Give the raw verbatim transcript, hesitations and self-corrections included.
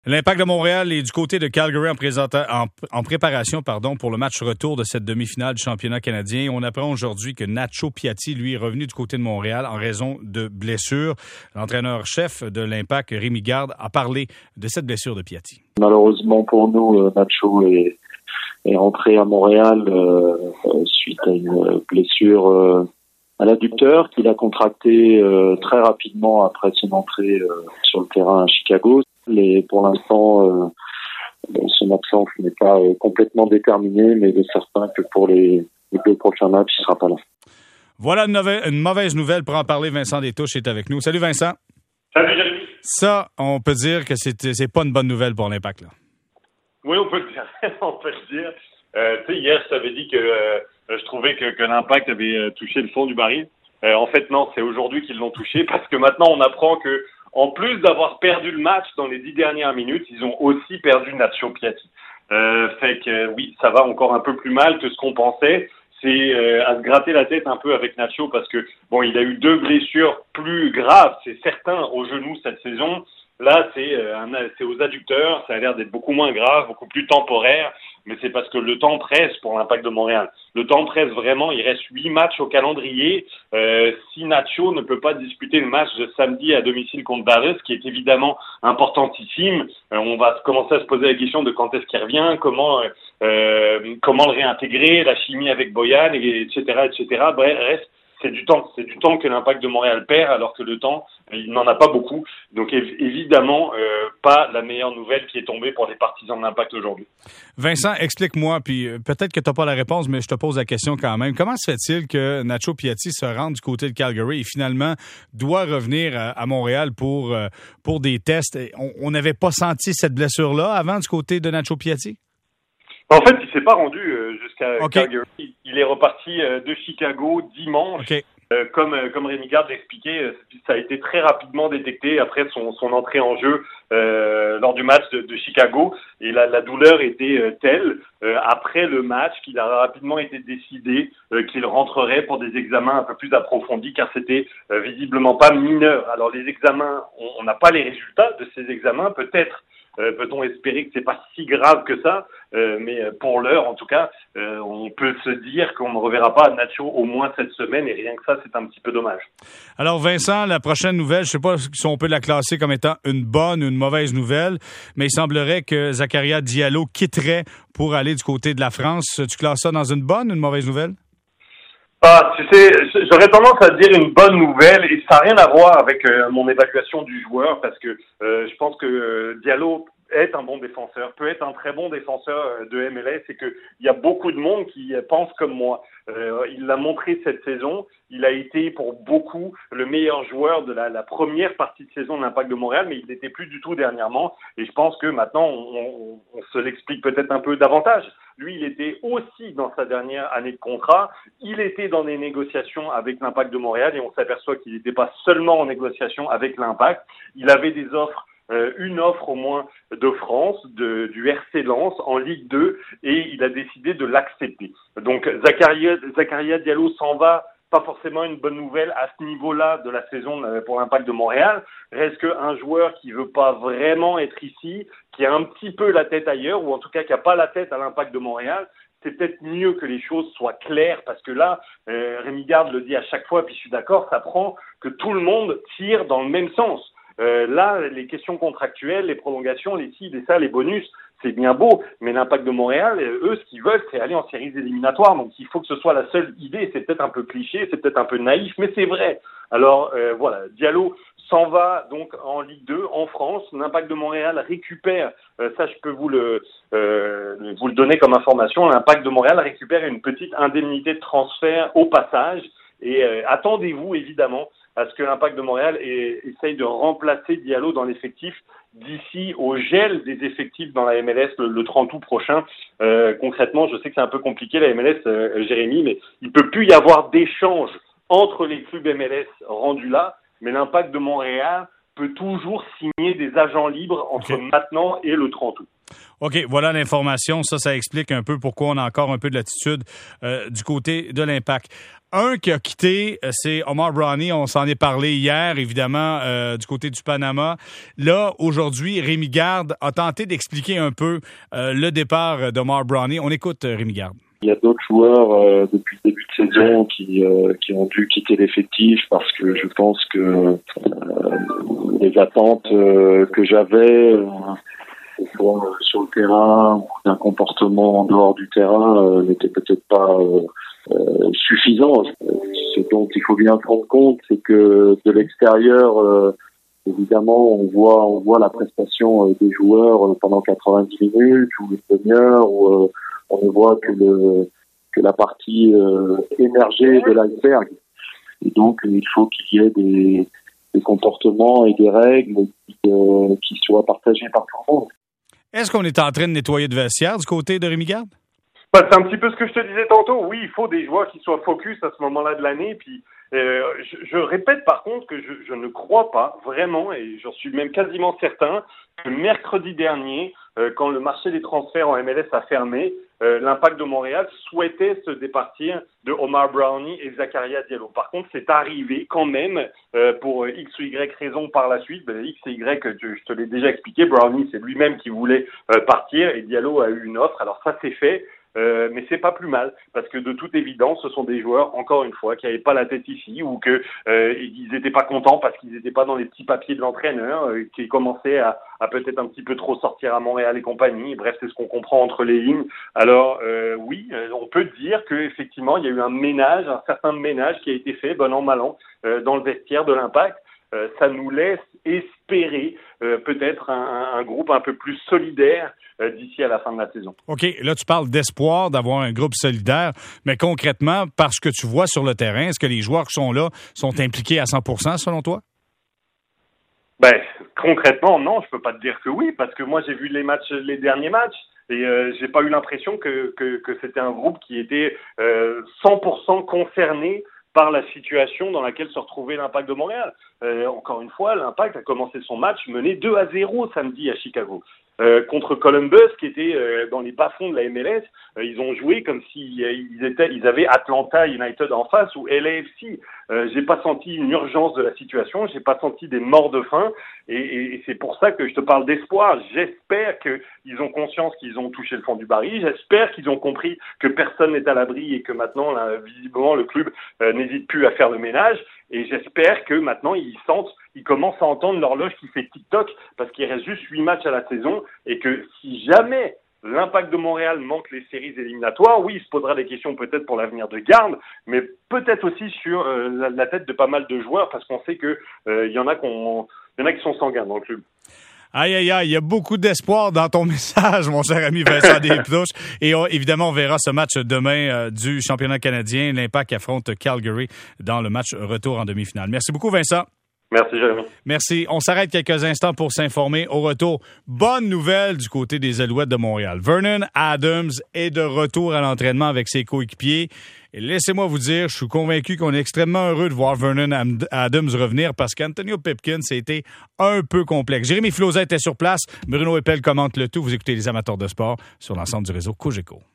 L'Impact de Montréal est du côté de Calgary en, présenta- en, en préparation pardon, pour le match retour de cette demi-finale du championnat canadien. On apprend aujourd'hui que Nacho Piatti, lui, est revenu du côté de Montréal en raison de blessures. L'entraîneur-chef de l'Impact, Rémi Garde, a parlé de cette blessure de Piatti. Malheureusement pour nous, Nacho est, est rentré à Montréal euh, suite à une blessure euh, à l'adducteur qu'il a contracté euh, très rapidement après son entrée euh, sur le terrain à Chicago. Et pour l'instant, euh, son absence n'est pas euh, complètement déterminée, mais il est certain que pour les, les deux prochains matchs, il ne sera pas là. Voilà une, nouvelle, une mauvaise nouvelle pour en parler. Vincent Détouche est avec nous. Salut Vincent. Salut Jérémy. Ça, on peut dire que c'est, c'est pas une bonne nouvelle pour l'Impact, là. Oui, on peut le dire. on peut le dire. Euh, tu sais, hier, je t'avais dit que euh, je trouvais que, que l'Impact avait euh, touché le fond du baril. Euh, en fait, non, c'est aujourd'hui qu'ils l'ont touché parce que maintenant, on apprend que en plus d'avoir perdu le match dans les dix dernières minutes, ils ont aussi perdu Nacho Piatti. Euh, fait que euh, oui, ça va encore un peu plus mal que ce qu'on pensait. C'est euh, à se gratter la tête un peu avec Nacho parce que bon, il a eu deux blessures plus graves, c'est certain, au genou cette saison. Là, c'est, euh, un, c'est aux adducteurs, ça a l'air d'être beaucoup moins grave, beaucoup plus temporaire, mais c'est parce que le temps presse pour l'Impact de Montréal. Le temps presse vraiment, il reste huit matchs au calendrier. Euh, si Nacho ne peut pas disputer le match de samedi à domicile contre Dallas, qui est évidemment importantissime, euh, on va commencer à se poser la question de quand est-ce qu'il revient, comment euh, comment le réintégrer, la chimie avec Boyan, et, etc., et cetera. Bref, reste c'est du temps, c'est du temps que l'Impact de Montréal perd, alors que le temps, il n'en a pas beaucoup. Donc évidemment, euh, pas la meilleure nouvelle qui est tombée pour les partisans de l'Impact aujourd'hui. Vincent, explique-moi, puis peut-être que tu n'as pas la réponse, mais je te pose la question quand même. Comment se fait-il que Nacho Piatti se rende du côté de Calgary et finalement doit revenir à, à Montréal pour, pour des tests? On n'avait pas senti cette blessure-là avant du côté de Nacho Piatti? En fait, il s'est pas rendu euh, jusqu'à okay. Calgary. Il est reparti euh, de Chicago dimanche. Okay. Euh, comme euh, comme Rémi Garde l'expliquait, euh, ça a été très rapidement détecté après son son entrée en jeu euh, lors du match de, de Chicago. Et la, la douleur était euh, telle euh, après le match qu'il a rapidement été décidé euh, qu'il rentrerait pour des examens un peu plus approfondis, car c'était euh, visiblement pas mineur. Alors les examens, on n'a pas les résultats de ces examens, peut-être. Euh, peut-on espérer que c'est pas si grave que ça, euh, mais pour l'heure, en tout cas, euh, on peut se dire qu'on ne reverra pas Nacho au moins cette semaine, et rien que ça, c'est un petit peu dommage. Alors Vincent, la prochaine nouvelle, je sais pas si on peut la classer comme étant une bonne ou une mauvaise nouvelle, mais il semblerait que Zakaria Diallo quitterait pour aller du côté de la France. Tu classes ça dans une bonne ou une mauvaise nouvelle? Ah, tu sais, j'aurais tendance à dire une bonne nouvelle, et ça n'a rien à voir avec euh, mon évaluation du joueur, parce que euh, je pense que euh, Diallo est un bon défenseur, peut être un très bon défenseur de M L S, et qu'il y a beaucoup de monde qui pense comme moi. Euh, il l'a montré cette saison, il a été pour beaucoup le meilleur joueur de la, la première partie de saison de l'Impact de Montréal, mais il n'était plus du tout dernièrement, et je pense que maintenant on, on, on se l'explique peut-être un peu davantage. Lui, il était aussi dans sa dernière année de contrat, il était dans des négociations avec l'Impact de Montréal, et on s'aperçoit qu'il n'était pas seulement en négociation avec l'Impact, il avait des offres, euh, une offre au moins de France, de, du R C Lens en Ligue deux, et il a décidé de l'accepter. Donc Zakaria, Zakaria Diallo s'en va, pas forcément une bonne nouvelle à ce niveau-là de la saison pour l'Impact de Montréal. Reste qu'un joueur qui veut pas vraiment être ici, qui a un petit peu la tête ailleurs, ou en tout cas qui a pas la tête à l'Impact de Montréal, c'est peut-être mieux que les choses soient claires, parce que là, euh, Rémi Garde le dit à chaque fois, puis je suis d'accord, ça prend que tout le monde tire dans le même sens. Euh, là, les questions contractuelles, les prolongations, les ci, les ça, les bonus, c'est bien beau, mais l'Impact de Montréal, eux, ce qu'ils veulent, c'est aller en séries éliminatoires. Donc, il faut que ce soit la seule idée. C'est peut-être un peu cliché, c'est peut-être un peu naïf, mais c'est vrai. Alors, euh, voilà, Diallo s'en va donc en Ligue deux, en France. L'Impact de Montréal récupère, euh, ça je peux vous le, euh, vous le donner comme information, l'Impact de Montréal récupère une petite indemnité de transfert au passage. Et euh, attendez-vous, évidemment, à ce que l'Impact de Montréal ait, essaye de remplacer Diallo dans l'effectif d'ici au gel des effectifs dans la M L S le, le trente août prochain. Euh, concrètement, je sais que c'est un peu compliqué la M L S, euh, Jérémy, mais il peut plus y avoir d'échange entre les clubs M L S rendus là, mais l'Impact de Montréal peut toujours signer des agents libres entre okay. maintenant et le trente août. OK, voilà l'information. Ça, ça explique un peu pourquoi on a encore un peu de latitude euh, du côté de l'Impact. Un qui a quitté, c'est Omar Brownie. On s'en est parlé hier, évidemment, euh, du côté du Panama. Là, aujourd'hui, Rémi Garde a tenté d'expliquer un peu euh, le départ d'Omar Brownie. On écoute euh, Rémi Garde. Il y a d'autres joueurs euh, depuis le début de saison qui euh, qui ont dû quitter l'effectif parce que je pense que euh, les attentes euh, que j'avais, euh, soit sur le terrain ou d'un comportement en dehors du terrain, euh, n'étaient peut-être pas euh, euh, suffisants. Ce dont il faut bien prendre compte, c'est que de l'extérieur, euh, évidemment, on voit on voit la prestation des joueurs pendant quatre-vingt-dix minutes ou une demi-heure ou euh, on ne voit que le que la partie euh, émergée de l'iceberg. Et donc, il faut qu'il y ait des, des comportements et des règles qui, euh, qui soient partagés par tout le monde. Est-ce qu'on est en train de nettoyer de vestiaire du côté de Rémi Garde? Bah, c'est un petit peu ce que je te disais tantôt. Oui, il faut des joueurs qui soient focus à ce moment-là de l'année. Puis, euh, je, je répète par contre que je, je ne crois pas vraiment, et j'en suis même quasiment certain, que mercredi dernier, euh, quand le marché des transferts en M L S a fermé, euh, l'Impact de Montréal souhaitait se départir de Omar Brownie et Zakaria Diallo. Par contre, c'est arrivé quand même, euh, pour X ou Y raison par la suite. Ben, X et Y, je, je te l'ai déjà expliqué. Brownie, c'est lui-même qui voulait euh, partir et Diallo a eu une offre. Alors ça, c'est fait. Euh, mais c'est pas plus mal parce que de toute évidence, ce sont des joueurs, encore une fois, qui n'avaient pas la tête ici ou que euh, ils n'étaient pas contents parce qu'ils n'étaient pas dans les petits papiers de l'entraîneur, euh, qui commençaient à, à peut-être un petit peu trop sortir à Montréal et compagnie. Bref, c'est ce qu'on comprend entre les lignes. Alors euh, oui, euh, on peut dire que effectivement, il y a eu un ménage, un certain ménage qui a été fait, bon an mal an, euh, dans le vestiaire de l'Impact. Euh, ça nous laisse espérer euh, peut-être un, un, un groupe un peu plus solidaire euh, d'ici à la fin de la saison. OK, là tu parles d'espoir d'avoir un groupe solidaire, mais concrètement, parce que tu vois sur le terrain, est-ce que les joueurs qui sont là sont impliqués à cent pour cent selon toi? Ben, concrètement, non, je peux pas te dire que oui, parce que moi j'ai vu les matchs, les derniers matchs. Et euh, j'ai pas eu l'impression que, que, que c'était un groupe qui était euh, cent pour cent concerné par la situation dans laquelle se retrouvait l'Impact de Montréal. Euh, encore une fois, l'Impact a commencé son match mené deux à zéro samedi à Chicago. Euh, contre Columbus, qui était euh, dans les bas-fonds de la M L S, euh, ils ont joué comme s'ils euh, ils étaient, ils avaient Atlanta United en face ou L A F C. Euh, j'ai pas senti une urgence de la situation, j'ai pas senti des morts de faim, et, et, et c'est pour ça que je te parle d'espoir. J'espère qu'ils ont conscience qu'ils ont touché le fond du baril, j'espère qu'ils ont compris que personne n'est à l'abri et que maintenant, là, visiblement, le club euh, n'hésite plus à faire le ménage. Et j'espère que maintenant, ils sentent, ils commencent à entendre l'horloge qui fait TikTok parce qu'il reste juste huit matchs à la saison et que si jamais l'Impact de Montréal manque les séries éliminatoires, oui, il se posera des questions peut-être pour l'avenir de Garde, mais peut-être aussi sur euh, la, la tête de pas mal de joueurs parce qu'on sait que euh, il y en a qu'on, il y en a qui sont sanguins dans le club. Aïe, aïe, aïe, il y a beaucoup d'espoir dans ton message, mon cher ami Vincent Desploches. Et on, évidemment, on verra ce match demain euh, du championnat canadien. L'Impact affronte Calgary dans le match retour en demi-finale. Merci beaucoup, Vincent. Merci, Jérémy. Merci. On s'arrête quelques instants pour s'informer. Au retour, bonne nouvelle du côté des Alouettes de Montréal. Vernon Adams est de retour à l'entraînement avec ses coéquipiers. Et laissez-moi vous dire, je suis convaincu qu'on est extrêmement heureux de voir Vernon Adams revenir parce qu'Antonio Pipkin, c'était un peu complexe. Jérémy Flozet était sur place. Bruno Eppel commente le tout. Vous écoutez les amateurs de sport sur l'ensemble du réseau Cogeco.